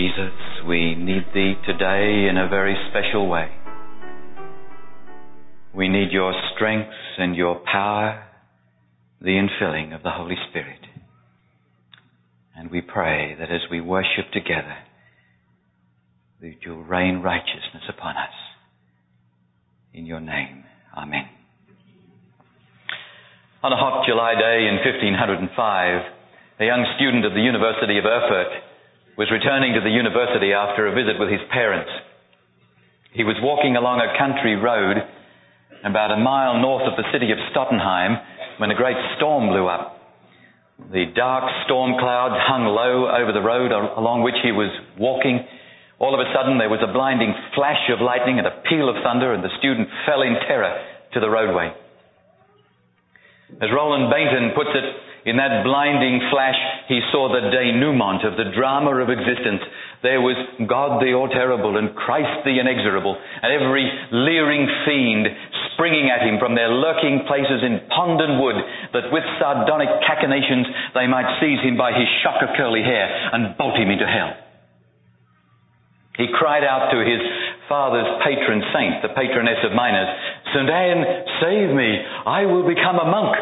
Jesus, we need Thee today in a very special way. We need Your strength and Your power, the infilling of the Holy Spirit. And we pray that as we worship together, that You'll rain righteousness upon us. In Your name, Amen. On a hot July day in 1505, a young student of the University of Erfurt was returning to the university after a visit with his parents. He was walking along a country road about a mile north of the city of Stottenheim when a great storm blew up. The dark storm clouds hung low over the road along which he was walking. All of a sudden there was a blinding flash of lightning and a peal of thunder, and the student fell in terror to the roadway. As Roland Bainton puts it, in that blinding flash, he saw the denouement of the drama of existence. There was God the all-terrible and Christ the inexorable, and every leering fiend springing at him from their lurking places in pond and wood, that with sardonic cachinnations they might seize him by his shock of curly hair and bolt him into hell. He cried out to his father's patron saint, the patroness of miners, "St. Anne, save me, I will become a monk."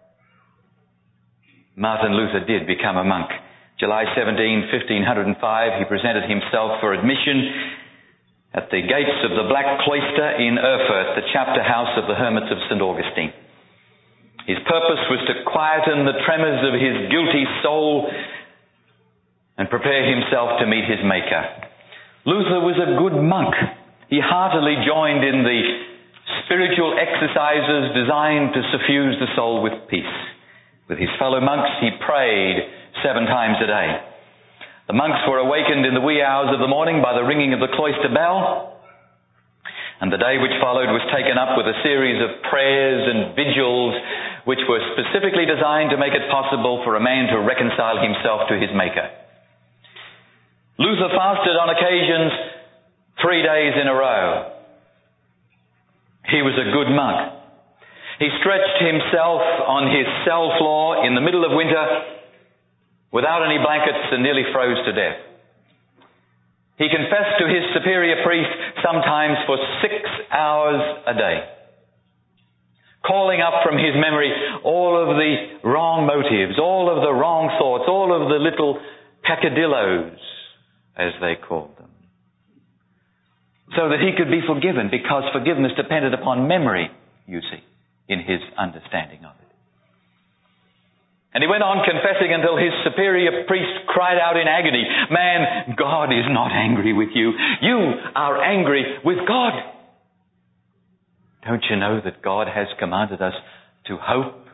Martin Luther did become a monk. July 17, 1505, he presented himself for admission at the gates of the Black Cloister in Erfurt, the chapter house of the Hermits of St. Augustine. His purpose was to quieten the tremors of his guilty soul and prepare himself to meet his Maker. Luther was a good monk. He heartily joined in the spiritual exercises designed to suffuse the soul with peace. With his fellow monks, he prayed 7 times a day. The monks were awakened in the wee hours of the morning by the ringing of the cloister bell, and the day which followed was taken up with a series of prayers and vigils which were specifically designed to make it possible for a man to reconcile himself to his Maker. Luther fasted on occasions 3 days in a row. He was a good monk. He stretched himself on his cell floor in the middle of winter without any blankets and nearly froze to death. He confessed to his superior priest sometimes for 6 hours a day, calling up from his memory all of the wrong motives, all of the wrong thoughts, all of the little peccadillos, as they called them, so that he could be forgiven, because forgiveness depended upon memory, you see, in his understanding of it. And he went on confessing until his superior priest cried out in agony, "Man, God is not angry with you. You are angry with God. Don't you know that God has commanded us to hope?"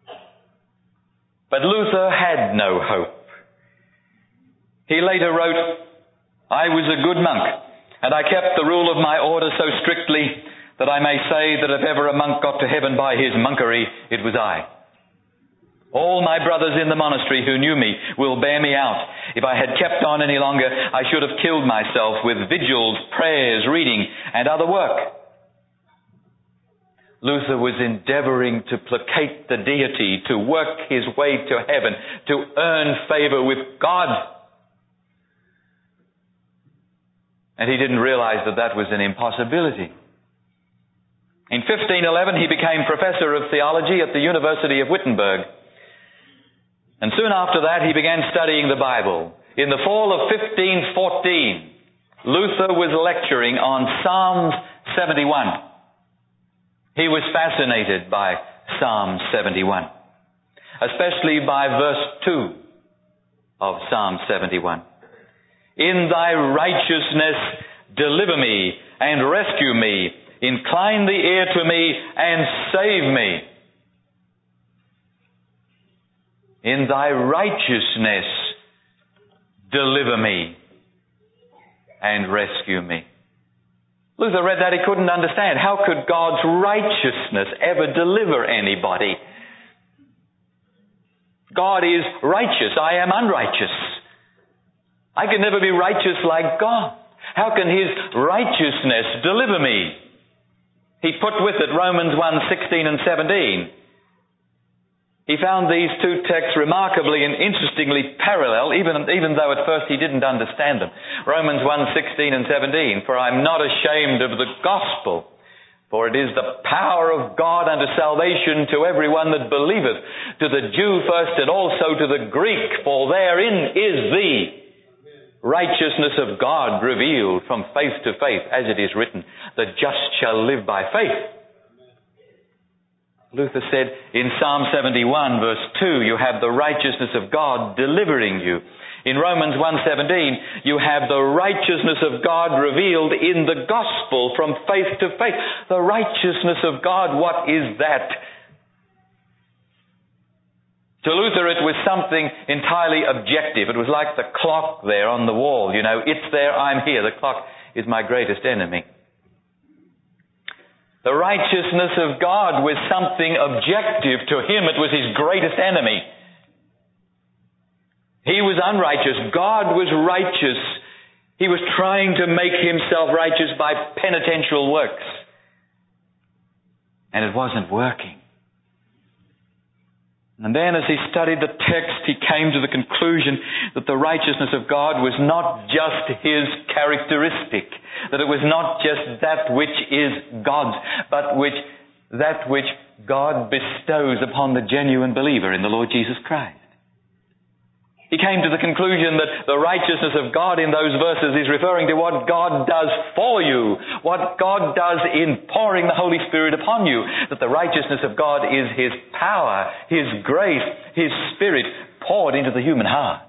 But Luther had no hope. He later wrote, "I was a good monk, and I kept the rule of my order so strictly that I may say that if ever a monk got to heaven by his monkery, it was I. All my brothers in the monastery who knew me will bear me out. If I had kept on any longer, I should have killed myself with vigils, prayers, reading, and other work." Luther was endeavoring to placate the deity, to work his way to heaven, to earn favor with God. And he didn't realize that that was an impossibility. In 1511, he became professor of theology at the University of Wittenberg. And soon after that, he began studying the Bible. In the fall of 1514, Luther was lecturing on Psalm 71. He was fascinated by Psalm 71, especially by verse 2 of Psalm 71. "In thy righteousness deliver me and rescue me. Incline the ear to me and save me. In thy righteousness deliver me and rescue me." Luther read that. He couldn't understand. How could God's righteousness ever deliver anybody? God is righteous. I am unrighteous. I can never be righteous like God. How can His righteousness deliver me? He put with it Romans 1:16 and 17. He found these two texts remarkably and interestingly parallel, even though at first he didn't understand them. Romans 1:16 and 17, "For I am not ashamed of the gospel, for it is the power of God unto salvation to everyone that believeth, to the Jew first and also to the Greek, for therein is the righteousness of God revealed from faith to faith, as it is written, the just shall live by faith." Luther said in Psalm 71 verse 2, you have the righteousness of God delivering you. In Romans 1:17, you have the righteousness of God revealed in the gospel from faith to faith. The righteousness of God, what is that? To Luther, it was something entirely objective. It was like the clock there on the wall. You know, it's there, I'm here. The clock is my greatest enemy. The righteousness of God was something objective. To him, it was his greatest enemy. He was unrighteous. God was righteous. He was trying to make himself righteous by penitential works. And it wasn't working. And then as he studied the text, he came to the conclusion that the righteousness of God was not just his characteristic, that it was not just that which is God's, but that which God bestows upon the genuine believer in the Lord Jesus Christ. He came to the conclusion that the righteousness of God in those verses is referring to what God does for you, what God does in pouring the Holy Spirit upon you, that the righteousness of God is His power, His grace, His Spirit poured into the human heart.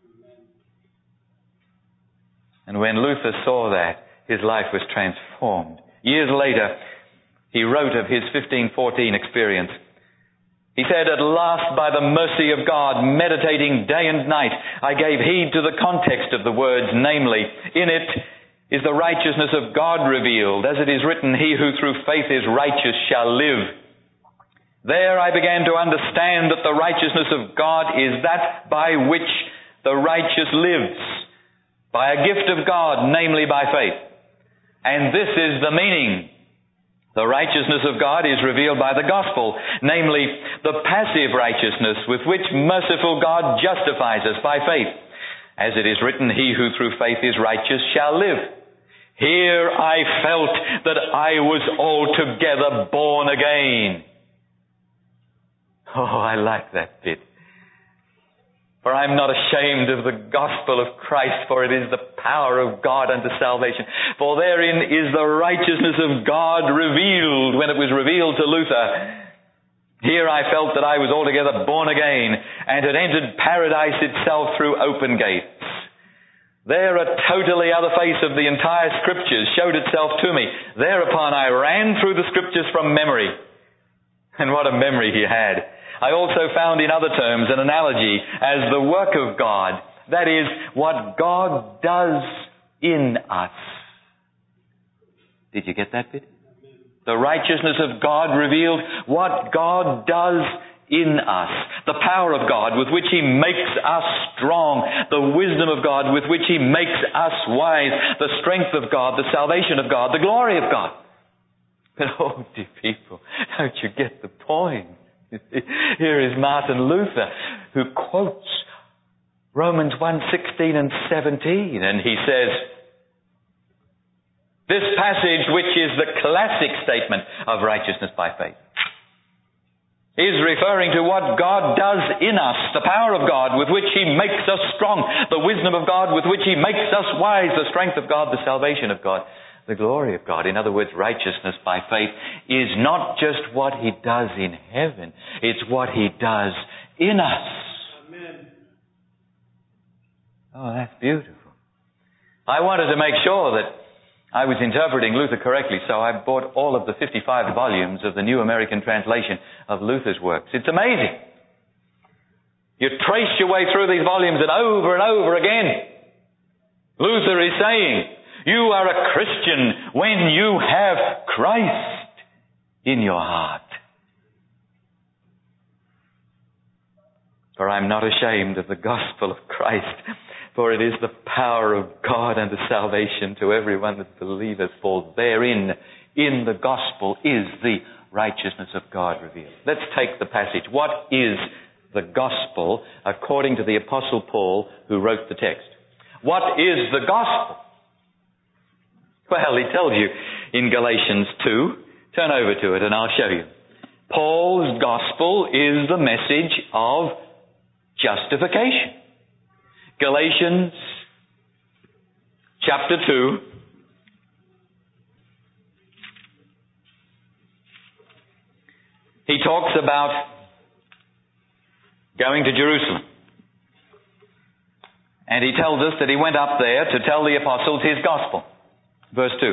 And when Luther saw that, his life was transformed. Years later, he wrote of his 1514 experience. He said, "At last, by the mercy of God, meditating day and night, I gave heed to the context of the words, namely, in it is the righteousness of God revealed, as it is written, he who through faith is righteous shall live. There I began to understand that the righteousness of God is that by which the righteous lives, by a gift of God, namely by faith. And this is the meaning. The righteousness of God is revealed by the gospel, namely the passive righteousness with which merciful God justifies us by faith. As it is written, he who through faith is righteous shall live. Here I felt that I was altogether born again." Oh, I like that bit. "For I am not ashamed of the gospel of Christ, for it is the power of God unto salvation. For therein is the righteousness of God revealed," when it was revealed to Luther. "Here I felt that I was altogether born again, and had entered paradise itself through open gates. There a totally other face of the entire Scriptures showed itself to me. Thereupon I ran through the Scriptures from memory." And what a memory he had. "I also found in other terms an analogy as the work of God, that is, what God does in us." Did you get that bit? The righteousness of God revealed, what God does in us. The power of God with which He makes us strong. The wisdom of God with which He makes us wise. The strength of God, the salvation of God, the glory of God. But oh, dear people, don't you get the point? Here is Martin Luther, who quotes Romans 1:16 and 17, and he says, this passage, which is the classic statement of righteousness by faith, is referring to what God does in us, the power of God with which He makes us strong, the wisdom of God with which He makes us wise, the strength of God, the salvation of God, the glory of God. In other words, righteousness by faith is not just what He does in heaven, it's what He does in us. Amen. Oh, that's beautiful. I wanted to make sure that I was interpreting Luther correctly, so I bought all of the 55 volumes of the New American Translation of Luther's works. It's amazing. You trace your way through these volumes and over again, Luther is saying, you are a Christian when you have Christ in your heart. For I am not ashamed of the gospel of Christ, for it is the power of God unto salvation to everyone that believeth. For therein, in the gospel, is the righteousness of God revealed. Let's take the passage. What is the gospel according to the Apostle Paul who wrote the text? What is the gospel? Well, he tells you in Galatians 2. Turn over to it and I'll show you. Paul's gospel is the message of justification. Galatians chapter 2. He talks about going to Jerusalem. And he tells us that he went up there to tell the apostles his gospel. Verse 2.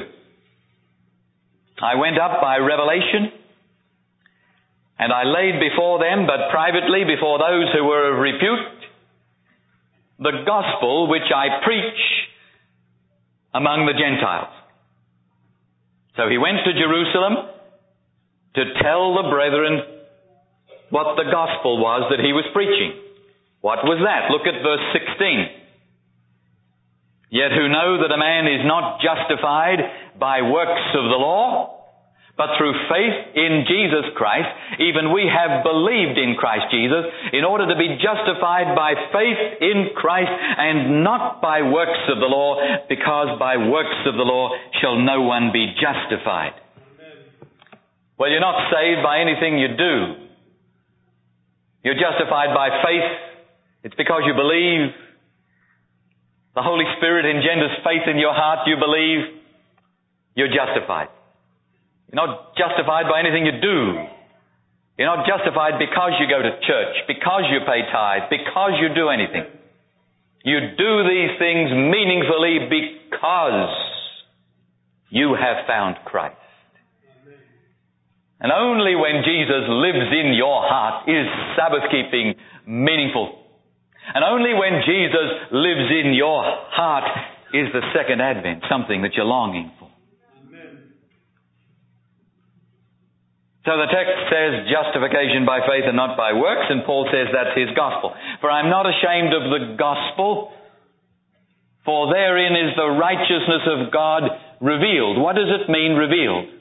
I went up by revelation, and I laid before them, but privately before those who were of repute, the gospel which I preach among the Gentiles. So he went to Jerusalem to tell the brethren what the gospel was that he was preaching. What was that? Look at verse 16. Yet who know that a man is not justified by works of the law, but through faith in Jesus Christ, even we have believed in Christ Jesus, in order to be justified by faith in Christ and not by works of the law, because by works of the law shall no one be justified. Well, you're not saved by anything you do. You're justified by faith. It's because you believe. The Holy Spirit engenders faith in your heart. You believe. You're justified. You're not justified by anything you do. You're not justified because you go to church, because you pay tithe, because you do anything. You do these things meaningfully because you have found Christ. And only when Jesus lives in your heart is Sabbath keeping meaningful. And only when Jesus lives in your heart is the second advent something that you're longing for. Amen. So the text says justification by faith and not by works, and Paul says that's his gospel. For I'm not ashamed of the gospel, for therein is the righteousness of God revealed. What does it mean, revealed?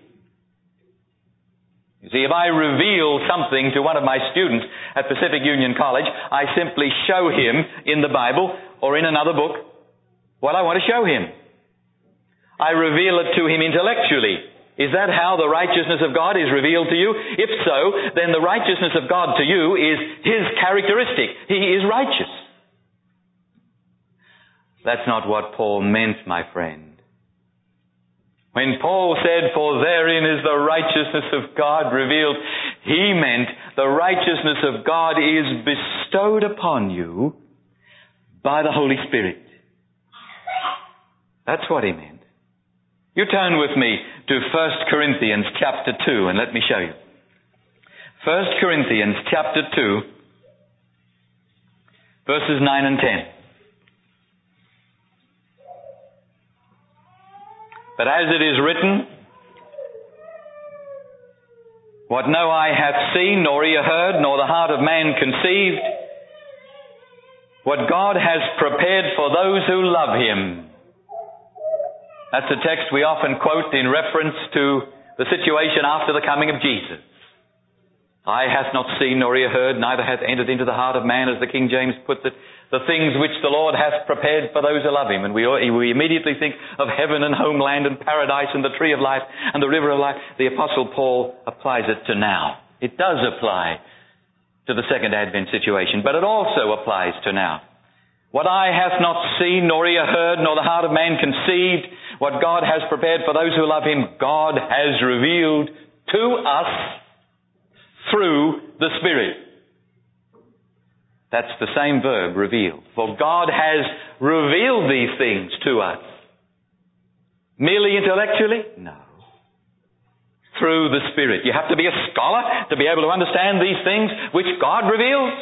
You see, if I reveal something to one of my students at Pacific Union College, I simply show him in the Bible or in another book what I want to show him. I reveal it to him intellectually. Is that how the righteousness of God is revealed to you? If so, then the righteousness of God to you is His characteristic. He is righteous. That's not what Paul meant, my friend. When Paul said, for therein is the righteousness of God revealed, he meant the righteousness of God is bestowed upon you by the Holy Spirit. That's what he meant. You turn with me to 1 Corinthians chapter 2 and let me show you. 1 Corinthians chapter 2, verses 9 and 10. But as it is written, what no eye hath seen, nor ear heard, nor the heart of man conceived, what God has prepared for those who love Him. That's a text we often quote in reference to the situation after the coming of Jesus. Eye hath not seen, nor ear heard, neither hath entered into the heart of man, as the King James puts it, the things which the Lord hath prepared for those who love Him. And we immediately think of heaven and homeland and paradise and the tree of life and the river of life. The Apostle Paul applies it to now. It does apply to the second advent situation, but it also applies to now. What eye hath not seen, nor ear heard, nor the heart of man conceived, what God has prepared for those who love Him, God has revealed to us through the Spirit. That's the same verb, revealed. For God has revealed these things to us. Merely intellectually? No. Through the Spirit. You have to be a scholar to be able to understand these things which God reveals.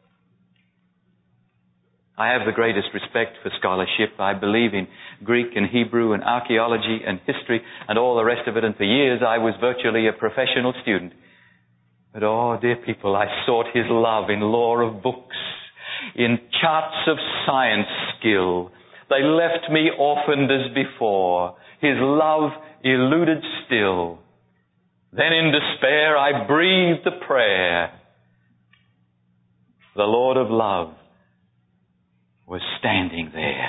I have the greatest respect for scholarship. I believe in Greek and Hebrew and archaeology and history and all the rest of it. And for years I was virtually a professional student. But oh, dear people, I sought His love in lore of books, in charts of science skill. They left me orphaned as before. His love eluded still. Then in despair I breathed a prayer. The Lord of love was standing there.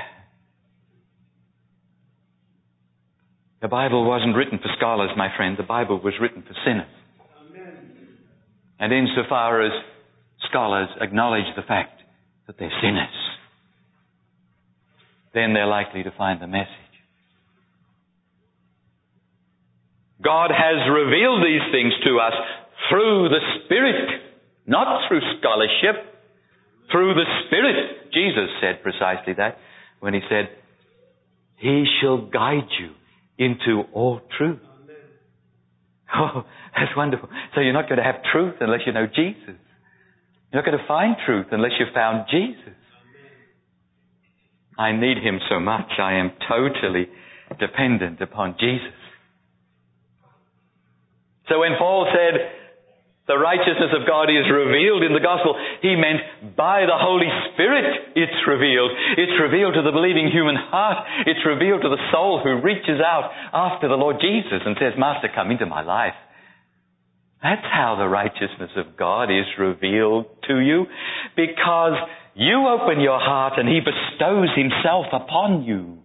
The Bible wasn't written for scholars, my friend. The Bible was written for sinners. Amen. And insofar as scholars acknowledge the fact that they're sinners, then they're likely to find the message. God has revealed these things to us through the Spirit, not through scholarship, through the Spirit. Jesus said precisely that when he said, He shall guide you into all truth. Oh, that's wonderful. So you're not going to have truth unless you know Jesus. You're not going to find truth unless you've found Jesus. I need Him so much. I am totally dependent upon Jesus. So when Paul said, the righteousness of God is revealed in the gospel, he meant by the Holy Spirit it's revealed. It's revealed to the believing human heart. It's revealed to the soul who reaches out after the Lord Jesus and says, Master, come into my life. That's how the righteousness of God is revealed to you, because you open your heart and He bestows Himself upon you.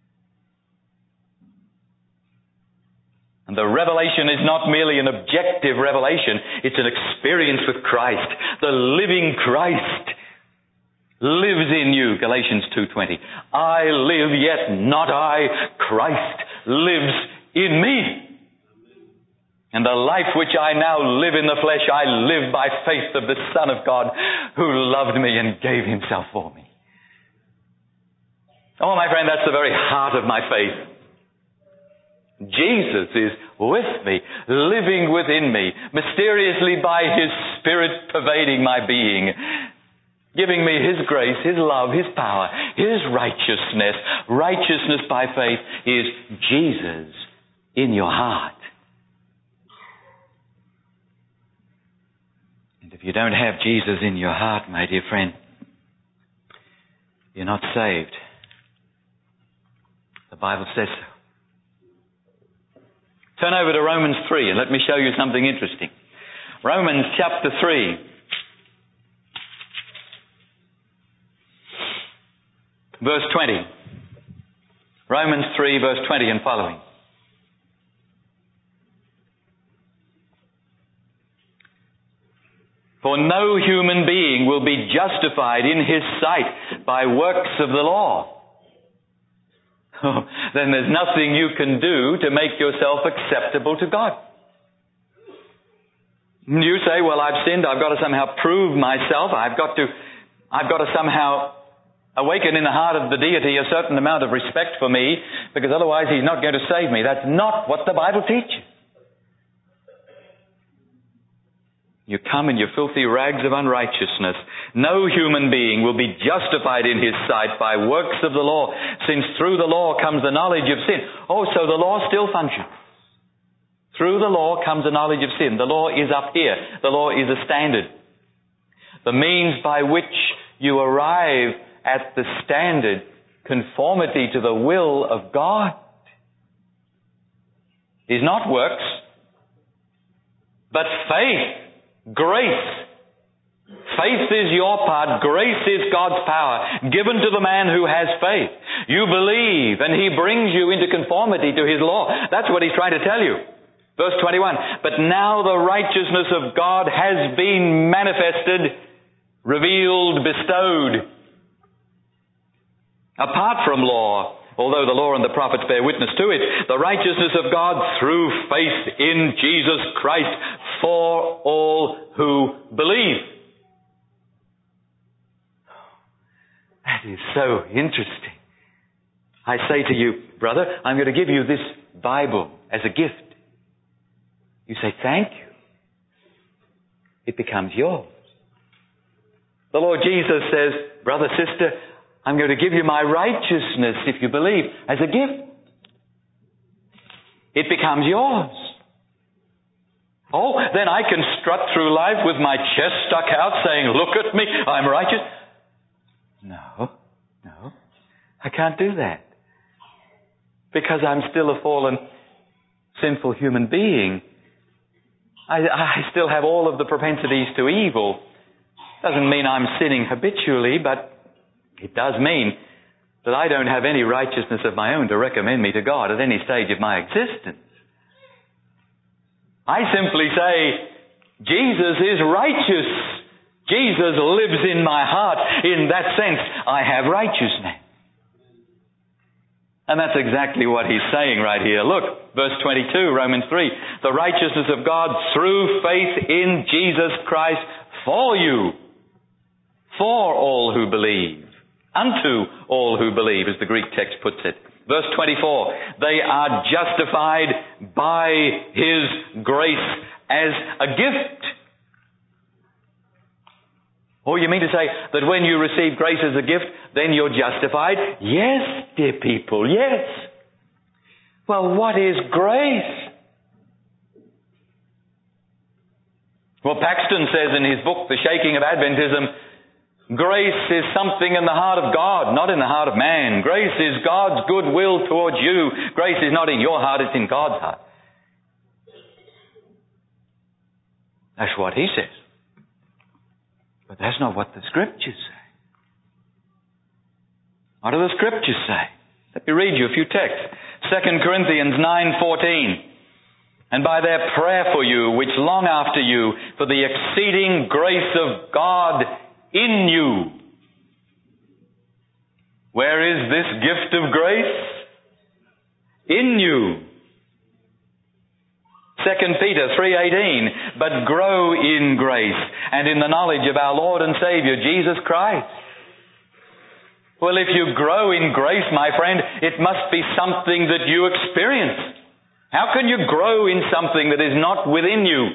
And the revelation is not merely an objective revelation, it's an experience with Christ. The living Christ lives in you, Galatians 2:20. I live, yet not I, Christ lives in me. And the life which I now live in the flesh, I live by faith of the Son of God, who loved me and gave Himself for me. Oh, my friend, that's the very heart of my faith. Jesus is with me, living within me, mysteriously by His Spirit pervading my being, giving me His grace, His love, His power, His righteousness. Righteousness by faith is Jesus in your heart. And if you don't have Jesus in your heart, my dear friend, you're not saved. The Bible says so. Turn over to Romans 3 and let me show you something interesting. Romans chapter 3. Verse 20. Romans 3 verse 20 and following. For no human being will be justified in His sight by works of the law. Then there's nothing you can do to make yourself acceptable to God. You say, well, I've sinned, I've got to somehow prove myself, I've got to somehow awaken in the heart of the deity a certain amount of respect for me, because otherwise He's not going to save me. That's not what the Bible teaches. You come in your filthy rags of unrighteousness. No human being will be justified in his sight by works of the law, since through the law comes the knowledge of sin. Oh, so the law still functions. Through the law comes the knowledge of sin. The law is up here. The law is a standard. The means by which you arrive at the standard, conformity to the will of God, is not works, but faith. Grace. Faith is your part. Grace is God's power given to the man who has faith. You believe and He brings you into conformity to His law. That's what He's trying to tell you. Verse 21. But now the righteousness of God has been manifested, revealed, bestowed. Apart from law, although the law and the prophets bear witness to it, the righteousness of God through faith in Jesus Christ for all who believe. That is so interesting. I say to you, brother, I'm going to give you this Bible as a gift. You say, thank you. It becomes yours. The Lord Jesus says, brother, sister, I'm going to give you my righteousness if you believe as a gift. It becomes yours. Oh, then I can strut through life with my chest stuck out saying, look at me, I'm righteous. No, I can't do that. Because I'm still a fallen, sinful human being I still have all of the propensities to evil. Doesn't mean I'm sinning habitually, but it does mean that I don't have any righteousness of my own to recommend me to God at any stage of my existence. I simply say, Jesus is righteous. Jesus lives in my heart. In that sense, I have righteousness. And that's exactly what he's saying right here. Look, verse 22, Romans 3. The righteousness of God through faith in Jesus Christ for you, for all who believe, unto all who believe, as the Greek text puts it. Verse 24, they are justified by His grace as a gift. Oh, you mean to say that when you receive grace as a gift, then you're justified? Yes, dear people, yes. Well, what is grace? Well, Paxton says in his book, The Shaking of Adventism, grace is something in the heart of God, not in the heart of man. Grace is God's goodwill towards you. Grace is not in your heart, it's in God's heart. That's what he says. But that's not what the Scriptures say. What do the Scriptures say? Let me read you a few texts. 2 Corinthians 9:14. And by their prayer for you, which long after you, for the exceeding grace of God in you. Where is this gift of grace? In you. 2 Peter 3:18, but grow in grace and in the knowledge of our Lord and Savior, Jesus Christ. Well, if you grow in grace, my friend, it must be something that you experience. How can you grow in something that is not within you?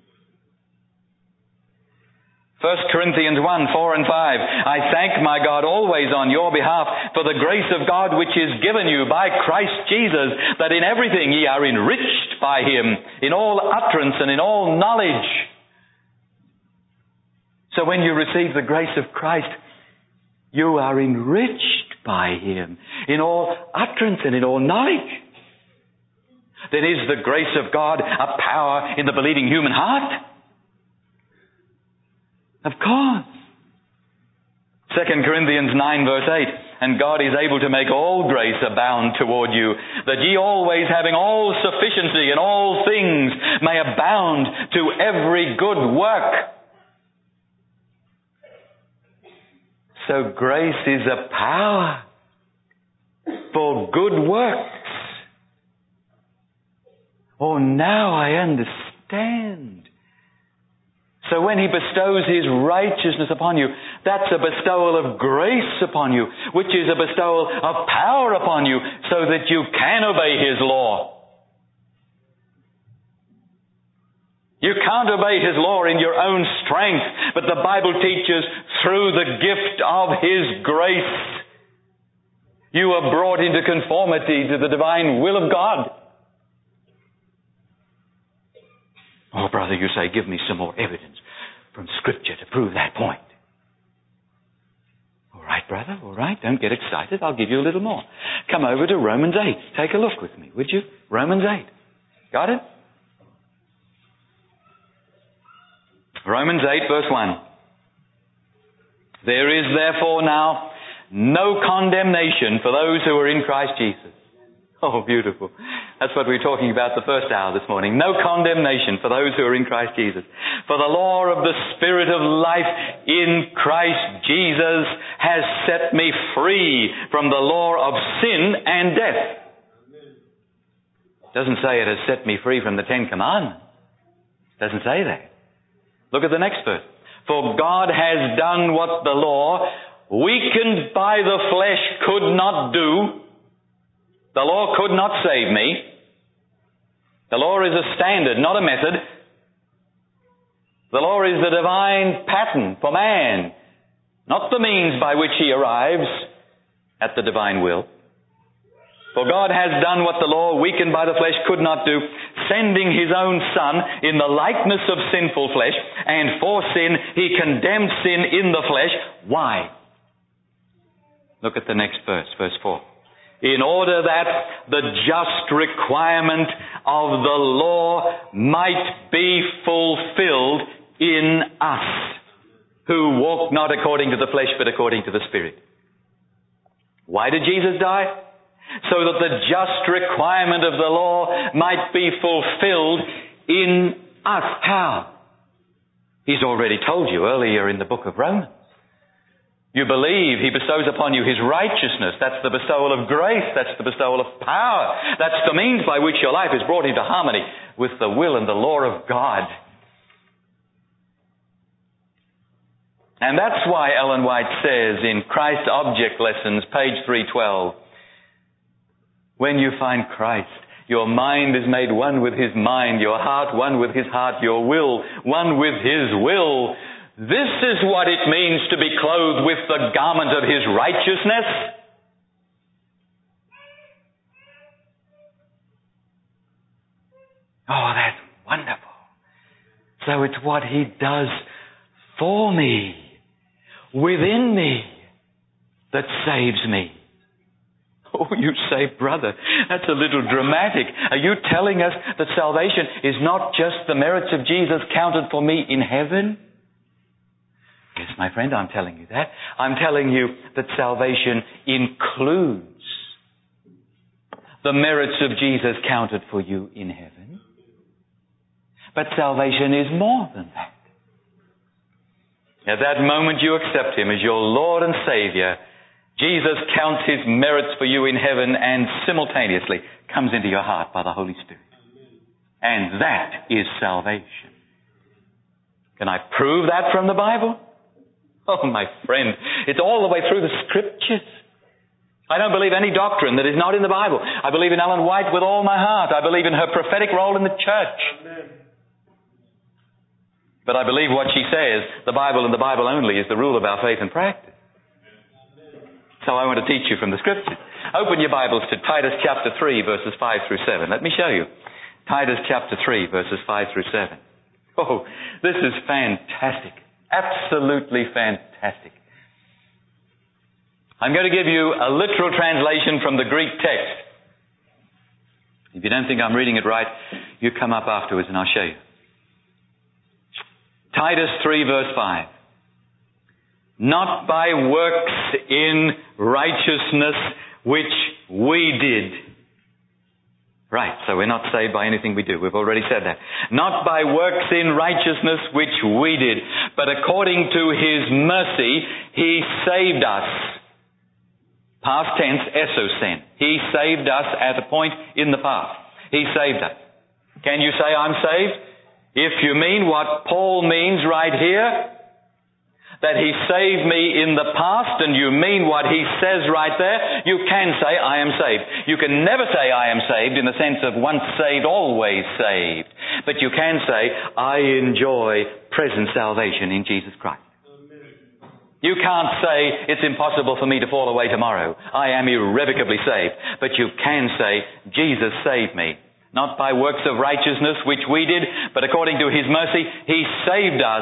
1 Corinthians 1:4 and 5. I thank my God always on your behalf for the grace of God which is given you by Christ Jesus, that in everything ye are enriched by Him, in all utterance and in all knowledge. So when you receive the grace of Christ, you are enriched by Him, in all utterance and in all knowledge. Then is the grace of God a power in the believing human heart? Of course. 2 Corinthians 9 verse 8, and God is able to make all grace abound toward you, that ye always having all sufficiency in all things may abound to every good work. So grace is a power for good works. Oh, now I understand. So when He bestows His righteousness upon you, that's a bestowal of grace upon you, which is a bestowal of power upon you, so that you can obey His law. You can't obey His law in your own strength, but the Bible teaches through the gift of His grace, you are brought into conformity to the divine will of God. Oh, brother, you say, give me some more evidence from Scripture to prove that point. All right, brother, all right. Don't get excited. I'll give you a little more. Come over to Romans 8. Take a look with me, would you? Romans 8. Got it? Romans 8, verse 1. There is therefore now no condemnation for those who are in Christ Jesus. Oh, beautiful. That's what we were talking about the first hour this morning. No condemnation for those who are in Christ Jesus. For the law of the Spirit of life in Christ Jesus has set me free from the law of sin and death. It doesn't say it has set me free from the Ten Commandments. It doesn't say that. Look at the next verse. For God has done what the law, weakened by the flesh, could not do. The law could not save me. The law is a standard, not a method. The law is the divine pattern for man, not the means by which he arrives at the divine will. For God has done what the law, weakened by the flesh, could not do, sending His own Son in the likeness of sinful flesh, and for sin He condemned sin in the flesh. Why? Look at the next verse, verse 4. in order that the just requirement of the law might be fulfilled in us, who walk not according to the flesh, but according to the Spirit. Why did Jesus die? So that the just requirement of the law might be fulfilled in us. How? He's already told you earlier in the book of Romans. You believe He bestows upon you His righteousness. That's the bestowal of grace. That's the bestowal of power. That's the means by which your life is brought into harmony with the will and the law of God. And that's why Ellen White says in Christ Object Lessons, page 312, when you find Christ, your mind is made one with His mind, your heart one with His heart, your will one with His will. This is what it means to be clothed with the garment of His righteousness. Oh, that's wonderful. So it's what He does for me, within me, that saves me. Oh, you say, brother, that's a little dramatic. Are you telling us that salvation is not just the merits of Jesus counted for me in heaven? Yes, my friend, I'm telling you that. I'm telling you that salvation includes the merits of Jesus counted for you in heaven. But salvation is more than that. At that moment you accept Him as your Lord and Savior, Jesus counts His merits for you in heaven and simultaneously comes into your heart by the Holy Spirit. And that is salvation. Can I prove that from the Bible? Oh, my friend, it's all the way through the Scriptures. I don't believe any doctrine that is not in the Bible. I believe in Ellen White with all my heart. I believe in her prophetic role in the church. Amen. But I believe what she says, the Bible and the Bible only, is the rule of our faith and practice. So I want to teach you from the Scriptures. Open your Bibles to Titus chapter 3, verses 5 through 7. Let me show you. Titus chapter 3, verses 5 through 7. Oh, this is fantastic. Absolutely fantastic. I'm going to give you a literal translation from the Greek text. If you don't think I'm reading it right, you come up afterwards and I'll show you. Titus 3 verse 5. Not by works in righteousness which we did. Right, so we're not saved by anything we do. We've already said that. Not by works in righteousness which we did, but according to His mercy, He saved us. Past tense, esosen. He saved us at a point in the past. He saved us. Can you say, I'm saved? If you mean what Paul means right here, that He saved me in the past, and you mean what he says right there, you can say, I am saved. You can never say, I am saved, in the sense of once saved, always saved. But you can say, I enjoy present salvation in Jesus Christ. You can't say, it's impossible for me to fall away tomorrow. I am irrevocably saved. But you can say, Jesus saved me. Not by works of righteousness which we did, but according to His mercy, He saved us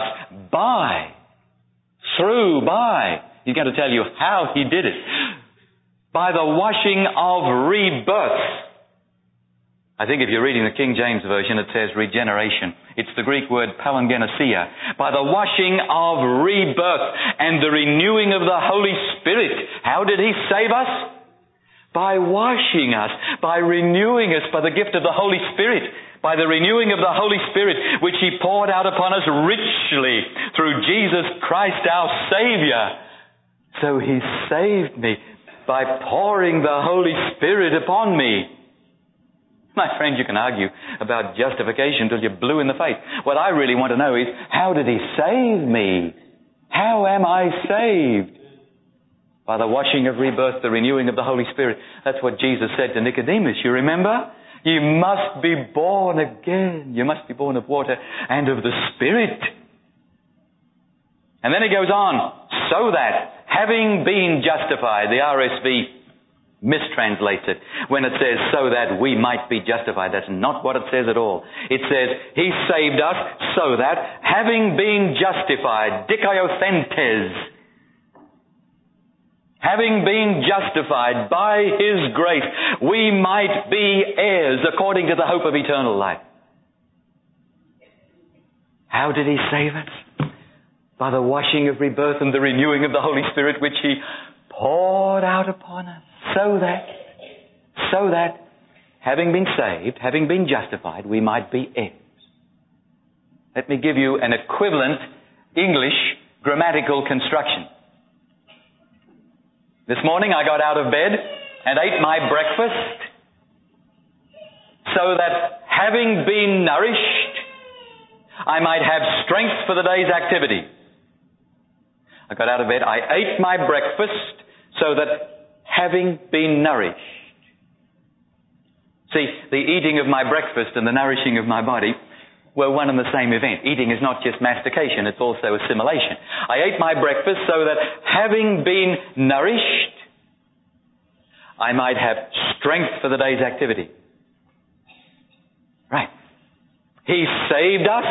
by. He's going to tell you how He did it. By the washing of rebirth. I think if you're reading the King James Version, it says regeneration. It's the Greek word palingenesia. By the washing of rebirth and the renewing of the Holy Spirit. How did He save us? By washing us, by renewing us, by the gift of the Holy Spirit. By the renewing of the Holy Spirit, which He poured out upon us richly through Jesus Christ our Savior. So He saved me by pouring the Holy Spirit upon me. My friend, you can argue about justification till you're blue in the face. What I really want to know is, how did He save me? How am I saved? By the washing of rebirth, the renewing of the Holy Spirit. That's what Jesus said to Nicodemus, you remember? You must be born again. You must be born of water and of the Spirit. And then He goes on, so that, having been justified, the RSV mistranslates it when it says, so that we might be justified. That's not what it says at all. It says, He saved us so that, having been justified, dikaiosthentes, having been justified by His grace, we might be heirs according to the hope of eternal life. How did He save us? By the washing of rebirth and the renewing of the Holy Spirit, which He poured out upon us, so that, having been saved, having been justified, we might be heirs. Let me give you an equivalent English grammatical construction. This morning I got out of bed and ate my breakfast so that, having been nourished, I might have strength for the day's activity. I got out of bed, I ate my breakfast so that, having been nourished. See, the eating of my breakfast and the nourishing of my body were one and the same event. Eating is not just mastication, it's also assimilation. I ate my breakfast so that, having been nourished, I might have strength for the day's activity. Right. He saved us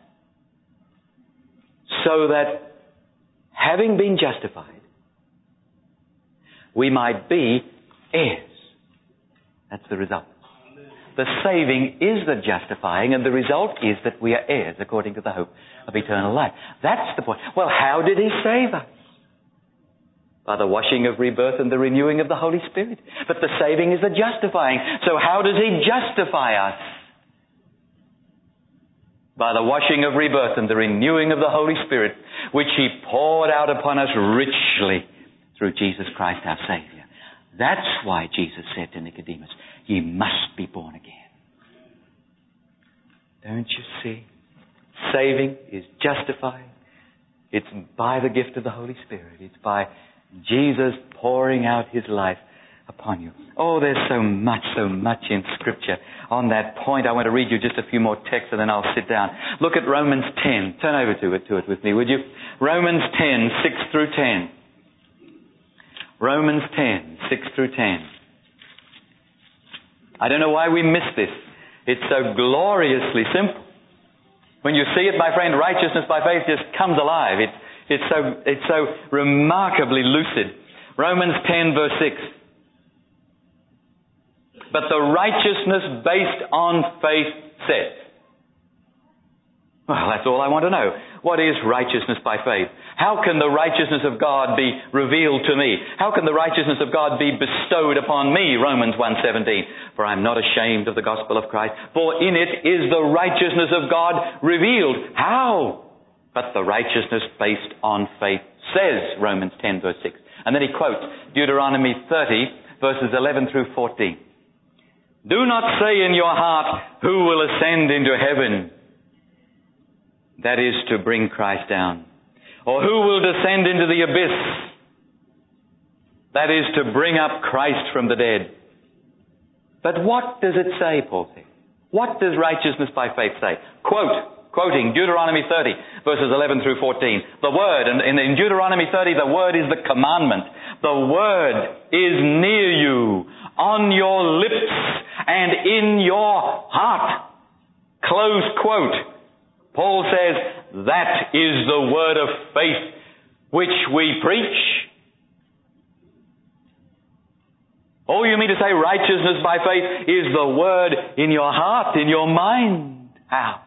so that, having been justified, we might be heirs. That's the result. The saving is the justifying, and the result is that we are heirs according to the hope of eternal life. That's the point. Well, how did He save us? By the washing of rebirth and the renewing of the Holy Spirit. But the saving is the justifying. So how does He justify us? By the washing of rebirth and the renewing of the Holy Spirit, which He poured out upon us richly through Jesus Christ our Savior. That's why Jesus said to Nicodemus, "Ye must be born again." Don't you see? Saving is justifying. It's by the gift of the Holy Spirit. It's by Jesus pouring out His life upon you. Oh, there's so much in Scripture on that point. I want to read you just a few more texts and then I'll sit down. Look at Romans 10. Turn over to it with me, would you? Romans 10, 6 through 10. Romans 10, 6 through 10. I don't know why we miss this. It's so gloriously simple. When you see it, my friend, righteousness by faith just comes alive. It's so remarkably lucid. Romans 10, verse 6. But the righteousness based on faith says. Well, that's all I want to know. What is righteousness by faith? How can the righteousness of God be revealed to me? How can the righteousness of God be bestowed upon me? Romans 1:17. For I am not ashamed of the gospel of Christ, for in it is the righteousness of God revealed. How? But the righteousness based on faith says, Romans 10 verse 6. And then he quotes Deuteronomy 30 verses 11 through 14. Do not say in your heart, who will ascend into heaven? That is to bring Christ down. Or who will descend into the abyss? That is to bring up Christ from the dead. But what does it say, Paul says? What does righteousness by faith say? Quoting Deuteronomy 30, verses 11 through 14. The word, and in Deuteronomy 30, the word is the commandment. The word is near you, on your lips and in your heart. Close quote. Paul says, that is the word of faith which we preach. Oh, you mean to say righteousness by faith is the word in your heart, in your mind? How?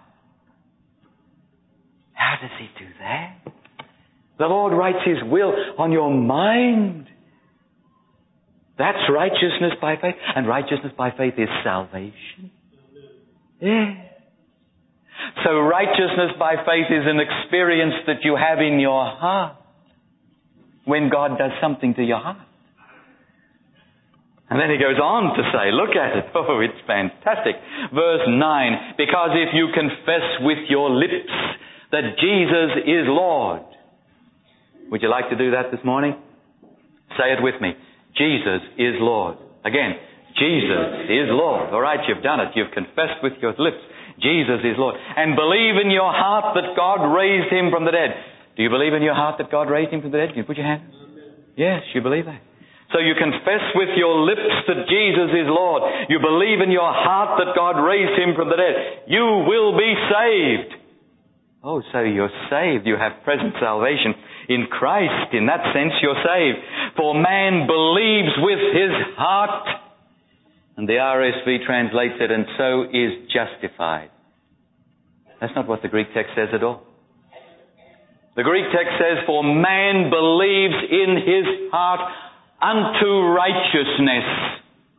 How does He do that? The Lord writes His will on your mind. That's righteousness by faith. And righteousness by faith is salvation. Yeah. So righteousness by faith is an experience that you have in your heart when God does something to your heart. And then he goes on to say, look at it. Oh, it's fantastic. Verse 9, because if you confess with your lips that Jesus is Lord. Would you like to do that this morning? Say it with me. Jesus is Lord. Again, Jesus is Lord. All right, you've done it. You've confessed with your lips. Jesus is Lord. And believe in your heart that God raised Him from the dead. Do you believe in your heart that God raised Him from the dead? Can you put your hand? Yes, you believe that. So you confess with your lips that Jesus is Lord. You believe in your heart that God raised Him from the dead. You will be saved. Oh, so you're saved. You have present salvation. In Christ, in that sense, you're saved. For man believes with his heart, and the RSV translates it, and so is justified. That's not what the Greek text says at all. The Greek text says, for man believes in his heart unto righteousness.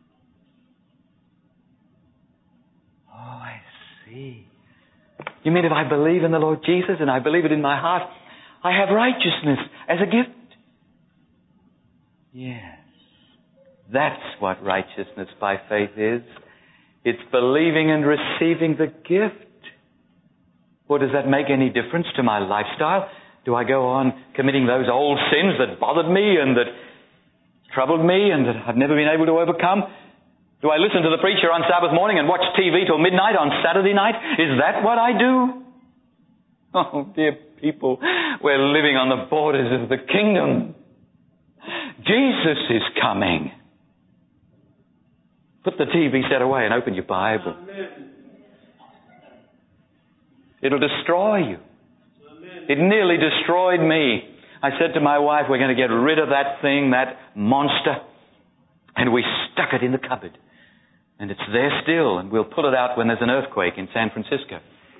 Oh, I see. You mean if I believe in the Lord Jesus and I believe it in my heart, I have righteousness as a gift? Yes. That's what righteousness by faith is. It's believing and receiving the gift. Well, does that make any difference to my lifestyle? Do I go on committing those old sins that bothered me and that troubled me and that I've never been able to overcome? Do I listen to the preacher on Sabbath morning and watch TV till midnight on Saturday night? Is that what I do? Oh, dear people, we're living on the borders of the kingdom. Jesus is coming. Put the TV set away and open your Bible. It'll destroy you. It nearly destroyed me. I said to my wife, we're going to get rid of that thing, that monster. And we stuck it in the cupboard. And it's there still, and we'll pull it out when there's an earthquake in San Francisco.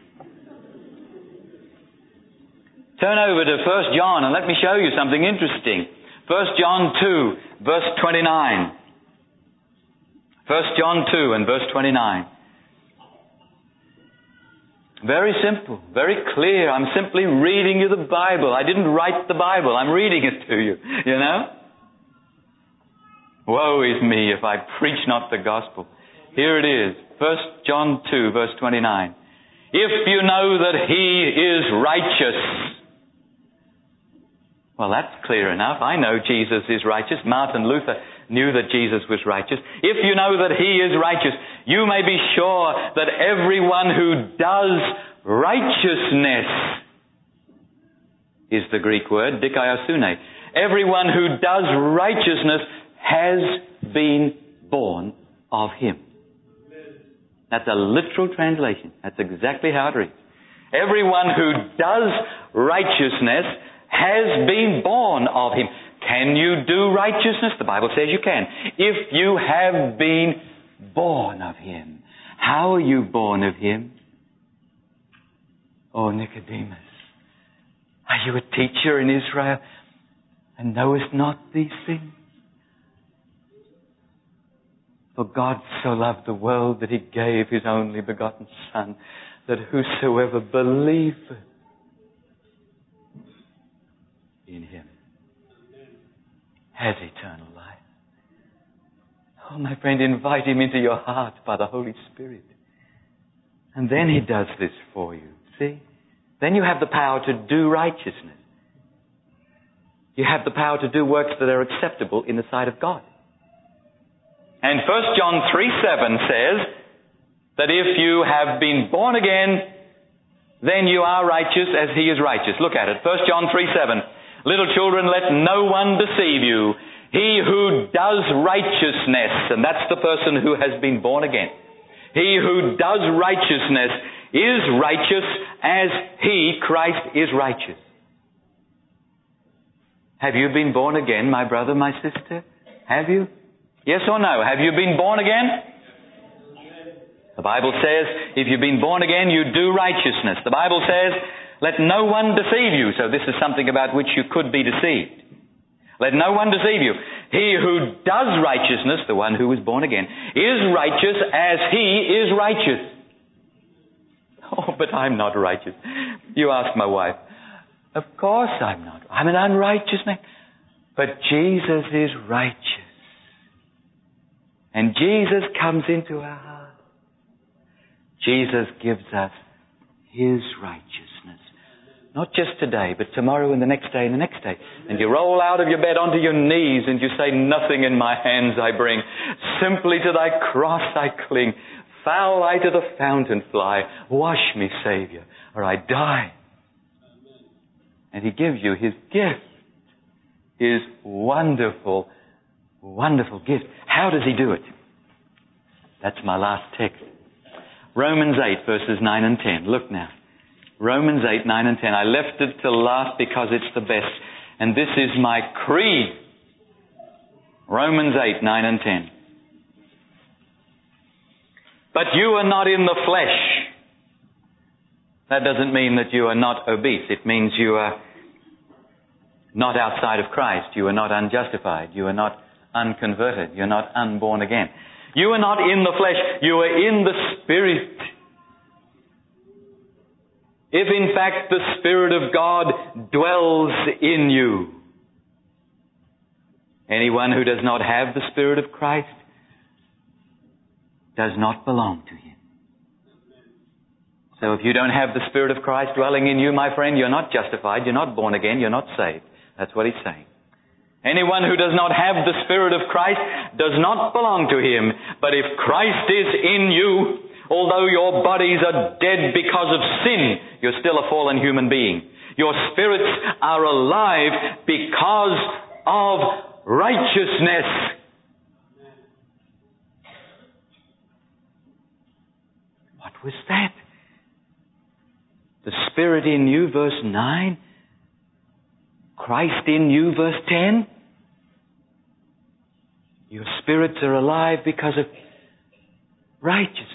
Turn over to 1 John and let me show you something interesting. 1 John 2, verse 29. 1 John 2 and verse 29. Very simple, very clear. I'm simply reading you the Bible. I didn't write the Bible. I'm reading it to you, you know. Woe is me if I preach not the gospel. Here it is, 1 John 2, verse 29. If you know that He is righteous. Well, that's clear enough. I know Jesus is righteous. Martin Luther knew that Jesus was righteous. If you know that He is righteous, you may be sure that everyone who does righteousness is the Greek word, dikaiosune. Everyone who does righteousness has been born of Him. That's a literal translation. That's exactly how it reads. Everyone who does righteousness has been born of Him. Can you do righteousness? The Bible says you can. If you have been born of Him. How are you born of Him? Oh, Nicodemus, are you a teacher in Israel and knowest not these things? For God so loved the world that He gave His only begotten Son, that whosoever believeth in Him has eternal life. Oh, my friend, invite Him into your heart by the Holy Spirit. And then He does this for you. See? Then you have the power to do righteousness. You have the power to do works that are acceptable in the sight of God. And 1 John 3:7 says that if you have been born again, then you are righteous as He is righteous. Look at it. 1 John 3:7. Little children, let no one deceive you. He who does righteousness, and that's the person who has been born again. He who does righteousness is righteous as He, Christ, is righteous. Have you been born again, my brother, my sister? Have you? Yes or no? Have you been born again? The Bible says, if you've been born again, you do righteousness. The Bible says, let no one deceive you. So this is something about which you could be deceived. Let no one deceive you. He who does righteousness, the one who is born again, is righteous as He is righteous. Oh, but I'm not righteous. You ask my wife. Of course I'm not. I'm an unrighteous man. But Jesus is righteous. And Jesus comes into our heart. Jesus gives us His righteousness. Not just today, but tomorrow and the next day and the next day. And you roll out of your bed onto your knees and you say, nothing in my hands I bring. Simply to thy cross I cling. Foul I to the fountain fly. Wash me, Savior, or I die. And He gives you His gift. His wonderful, wonderful gift. How does He do it? That's my last text. Romans 8, verses 9 and 10. Look now. Romans 8, 9 and 10. I left it till last because it's the best. And this is my creed. Romans 8, 9 and 10. But you are not in the flesh. That doesn't mean that you are not obese. It means you are not outside of Christ. You are not unjustified. You are not unconverted. You're not unborn again. You are not in the flesh. You are in the Spirit. If in fact the Spirit of God dwells in you. Anyone who does not have the Spirit of Christ does not belong to Him. So if you don't have the Spirit of Christ dwelling in you, my friend, you're not justified, you're not born again, you're not saved. That's what He's saying. Anyone who does not have the Spirit of Christ does not belong to Him. But if Christ is in you, although your bodies are dead because of sin, you're still a fallen human being. Your spirits are alive because of righteousness. What was that? The Spirit in you, verse 9. Christ in you, verse 10. Your spirits are alive because of righteousness.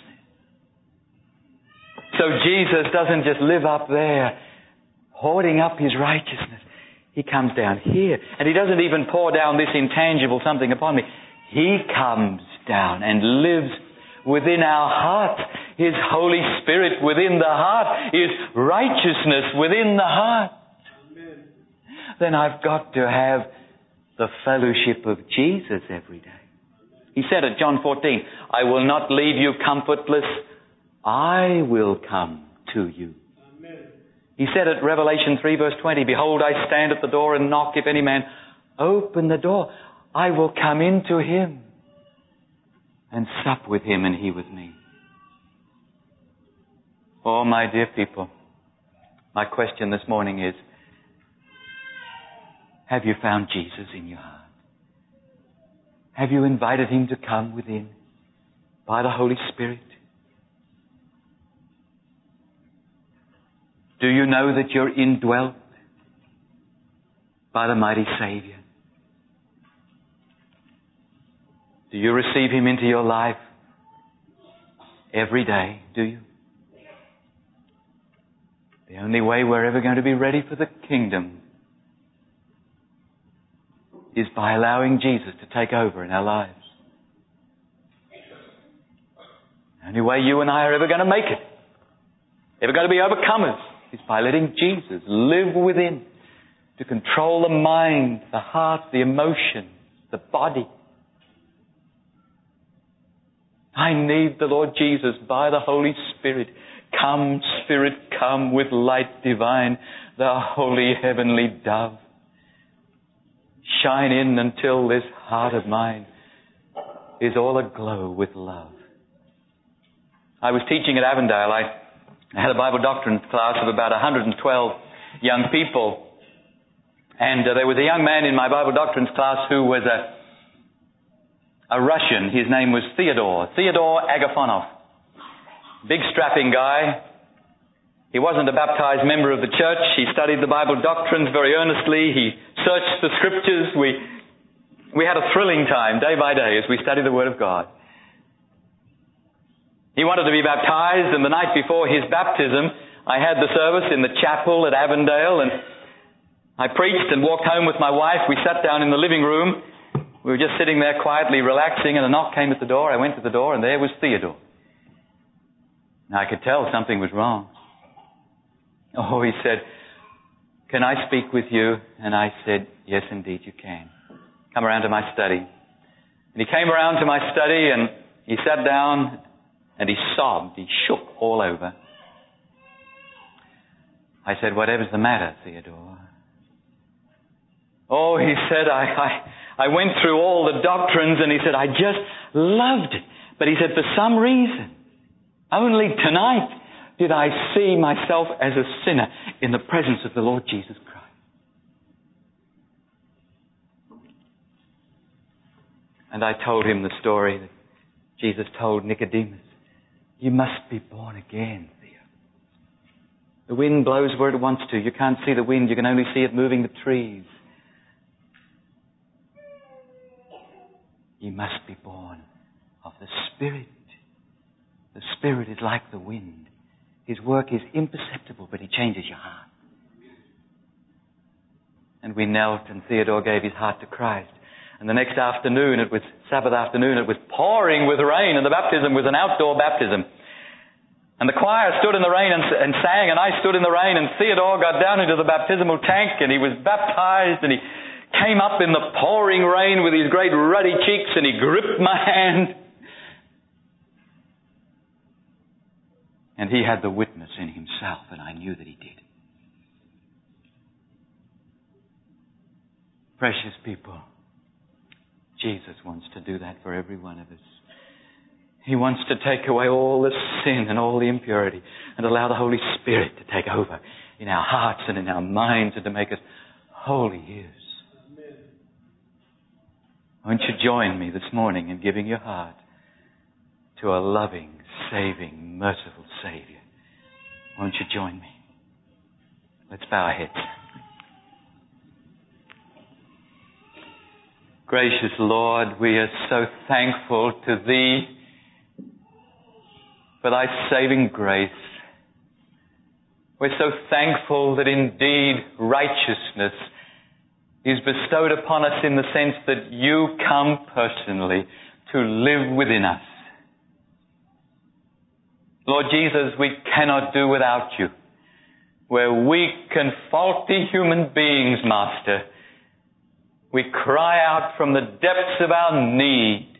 So Jesus doesn't just live up there, hoarding up His righteousness. He comes down here. And He doesn't even pour down this intangible something upon me. He comes down and lives within our heart. His Holy Spirit within the heart. His righteousness within the heart. Amen. Then I've got to have the fellowship of Jesus every day. He said at John 14, I will not leave you comfortless. I will come to you. Amen. He said at Revelation 3 verse 20, behold, I stand at the door and knock. If any man open the door, I will come into him and sup with him and he with me. Oh, my dear people, my question this morning is, have you found Jesus in your heart? Have you invited Him to come within by the Holy Spirit? Do you know that you're indwelt by the mighty Savior? Do you receive Him into your life every day? Do you? The only way we're ever going to be ready for the kingdom is by allowing Jesus to take over in our lives. The only way you and I are ever going to make it, ever going to be overcomers, is by letting Jesus live within, to control the mind, the heart, the emotions, the body. I need the Lord Jesus by the Holy Spirit. Come, Spirit, come with light divine, the holy heavenly dove. Shine in until this heart of mine is all aglow with love. I was teaching at Avondale. I had a Bible doctrine class of about 112 young people. And there was a young man in my Bible doctrines class who was a Russian. His name was Theodore Agafonov. Big strapping guy. He wasn't a baptized member of the church. He studied the Bible doctrines very earnestly. He searched the Scriptures. We had a thrilling time day by day as we studied the Word of God. He wanted to be baptized, and the night before his baptism, I had the service in the chapel at Avondale, and I preached and walked home with my wife. We sat down in the living room. We were just sitting there quietly relaxing, and a knock came at the door. I went to the door, and there was Theodore. Now, I could tell something was wrong. Oh, he said, can I speak with you? And I said, yes, indeed, you can. Come around to my study. And he came around to my study and he sat down and he sobbed. He shook all over. I said, whatever's the matter, Theodore? Oh, he said, I went through all the doctrines, and he said, I just loved it. But he said, for some reason, only tonight did I see myself as a sinner in the presence of the Lord Jesus Christ. And I told him the story that Jesus told Nicodemus. You must be born again, Theo. The wind blows where it wants to. You can't see the wind. You can only see it moving the trees. Ye must be born of the Spirit. The Spirit is like the wind. His work is imperceptible, but He changes your heart. And we knelt, and Theodore gave his heart to Christ. And the next afternoon, it was Sabbath afternoon, it was pouring with rain, and the baptism was an outdoor baptism. And the choir stood in the rain and sang, and I stood in the rain, and Theodore got down into the baptismal tank, and he was baptized, and he came up in the pouring rain with his great ruddy cheeks, and he gripped my hand. And he had the witness in himself, and I knew that he did. Precious people, Jesus wants to do that for every one of us. He wants to take away all the sin and all the impurity and allow the Holy Spirit to take over in our hearts and in our minds and to make us wholly His. Won't you join me this morning in giving your heart to a loving, saving, merciful Savior? Won't you join me? Let's bow our heads. Gracious Lord, we are so thankful to Thee for Thy saving grace. We're so thankful that indeed righteousness is bestowed upon us in the sense that You come personally to live within us. Lord Jesus, we cannot do without You. We're weak and faulty human beings, Master. We cry out from the depths of our need,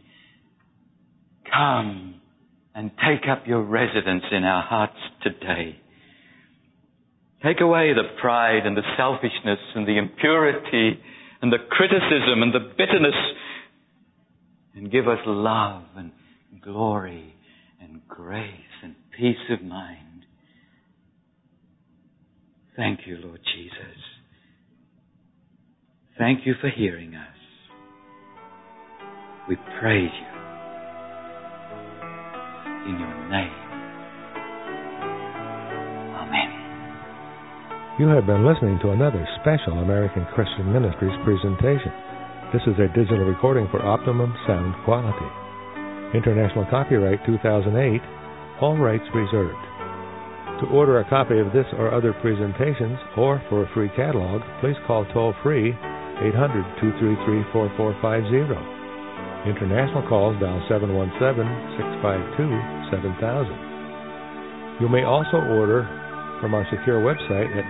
come and take up Your residence in our hearts today. Take away the pride and the selfishness and the impurity and the criticism and the bitterness, and give us love and glory and grace and peace of mind. Thank You, Lord Jesus. Thank You for hearing us. We praise You in Your name. Amen. You have been listening to another special American Christian Ministries presentation. This is a digital recording for optimum sound quality. International copyright 2008, all rights reserved. To order a copy of this or other presentations, or for a free catalog, please call toll-free 800-233-4450. International calls dial 717-652-7000. You may also order from our secure website at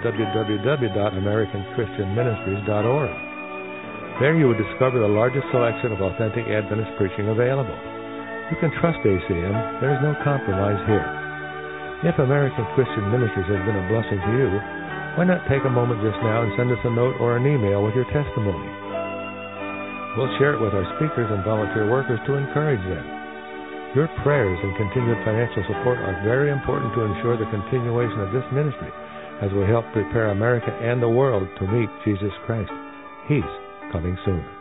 www.americanchristianministries.org. There you will discover the largest selection of authentic Adventist preaching available. You can trust ACM. There is no compromise here. If American Christian Ministries has been a blessing to you, why not take a moment just now and send us a note or an email with your testimony? We'll share it with our speakers and volunteer workers to encourage them. Your prayers and continued financial support are very important to ensure the continuation of this ministry as we help prepare America and the world to meet Jesus Christ. He's coming soon.